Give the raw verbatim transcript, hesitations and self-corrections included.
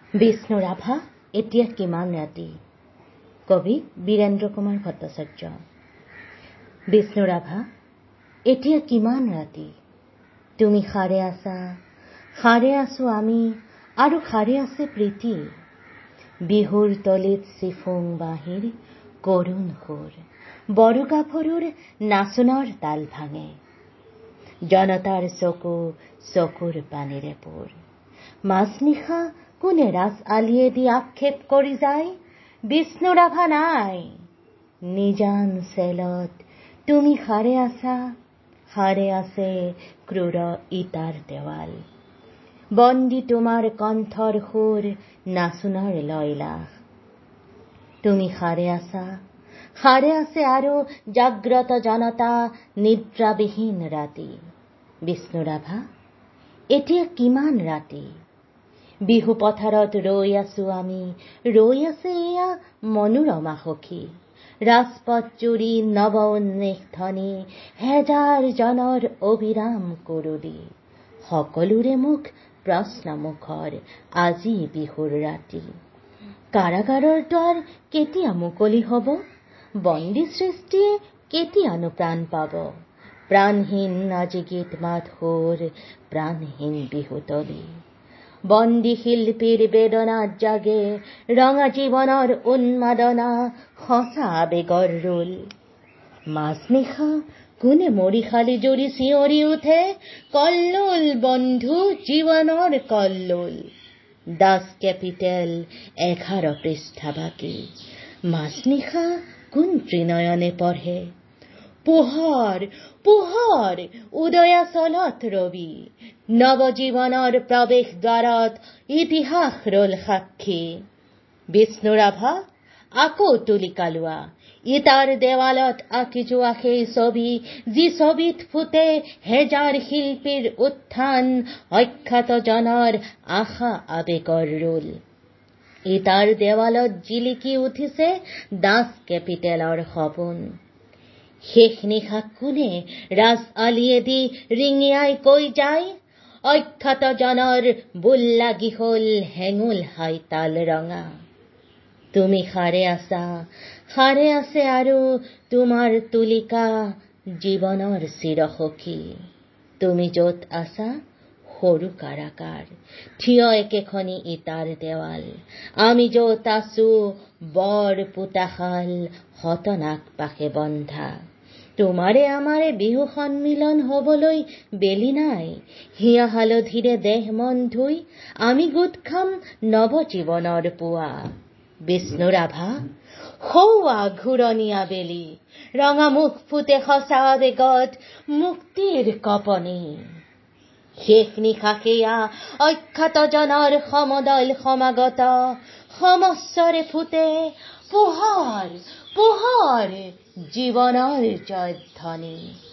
বিষ্ণু ৰাভা এতিয়া কিমান ৰাতি। কবি বীৰেন্দ্ৰ কুমাৰ ভট্টাচাৰ্য। বিষ্ণু ৰাভা এতিয়া কিমান ৰাতি, তুমি সাৰে আছা, সাৰে আছো আমি, আৰু সাৰে আছে প্ৰীতি। বিহুৰ তলিত চিফুং বাঁহীৰ কৰুণ সুৰ, বড়োগাভৰুৰ নাচোনৰ তাল ভাঙে। জনতাৰ চকু চকুৰ পানীৰে পোৰ। মাজনিশা কোনে ৰাজ আলিয়েদি আক্ষেপ কৰি যায়, বিষ্ণু ৰাভা নাই। নিজান চেলত তুমি সাৰে আছা, সাৰে আছে ক্ৰূৰ ইটাৰ দেৱাল। বন্দী তোমাৰ কণ্ঠৰ সুৰ, নাচোনৰ লয়লাস। তুমি সাৰে আছা, সাৰে আছে আৰু জাগ্ৰত জনতা, নিদ্ৰাবিহীন ৰাতি। বিষ্ণু ৰাভা এতিয়া কিমান ৰাতি, বিহু পথাৰত ৰৈ আছো আমি, ৰৈ আছে এয়া মনোৰমা সখী। ৰাজপথ জুৰি নৱ উন্মেষ ধ্বনি, হেজাৰ জনৰ অবিৰাম কুৰুলি। সকলোৰে মুখ প্ৰশ্নমুখৰ, আজি বিহুৰ ৰাতি। কাৰাগাৰৰ দ্বাৰ কেতিয়া মুকলি হব, বন্দী সৃষ্টিয়ে কেতিয়ানো প্ৰাণ পাব। প্ৰাণহীন আজি গীত মাত সুৰ, প্ৰাণহীন বিহুতলী। বন্দী শিল্পীৰ বেদনাত জাগে, ৰঙা জীৱনৰ উন্মাদনা, সঁচা আবেগৰ ৰোল। মাজনিশা কোনে মৰিশালী জুৰি চিঞৰি উঠে, কল্লোল বন্ধু জীৱনৰ কল্লোল। দাস কেপিটেল এঘাৰ পৃষ্ঠা বাকী। মাজনিশা কোন ত্ৰিনয়নে পঢ়ে, পোহৰ পোহৰ উদয়াচলত ৰবি। নৱজীৱনৰ প্ৰৱেশ দ্বাৰত ইতিহাস ৰল সাক্ষী। বিষ্ণু ৰাভা আকৌ তুলিকা লোৱা, ইটাৰ দেৱালত আঁকি যোৱা সেই ছবি, যি ছবিত ফুটে হেজাৰ শিল্পীৰ উত্থান, অখ্যাত জনৰ আশা আবেগৰ ৰোল। ইটাৰ দেৱালত জিলিকি উঠিছে দাস কেপিটেলৰ সপোন। শেষ নিশা কোনে ৰাজ আলিয়েদি ৰিঙিয়াই কৈ যায়, অখ্যাত জনৰ বুল লাগি হল হেঙুল হাই তাল ৰঙা। তুমি সাৰে আছা, সাৰে আছে আৰু তোমাৰ তুলিকা, জীৱনৰ চিৰসখী। তুমি যত আছা সৰু কাৰাগাৰ, থিয় একেখনি ইটাৰ দেৱাল। আমি যত আছো বৰ পোতাশাল, শতনাক পাশে বন্ধা। তোমাৰে আমাৰে বিহু সন্মিলন হবলৈ বেলি নাই, হিয়া হালধিৰে দেহ মন ধুই আমি গোট খাম নৱজীৱনৰ পুৱা। বিষ্ণু ৰাভা সৌৱা ঘূৰণীয়া বেলি, ৰঙা মুখ ফুটে সঁচা আবেগত, মুক্তিৰ কঁপনি। শেষ নিশা সেয়া অখ্যাত জনৰ সমদল সমাগত, সমস্বৰে ফুটে পোহৰ পোহৰ জীৱনৰ জয়ধ্বনি।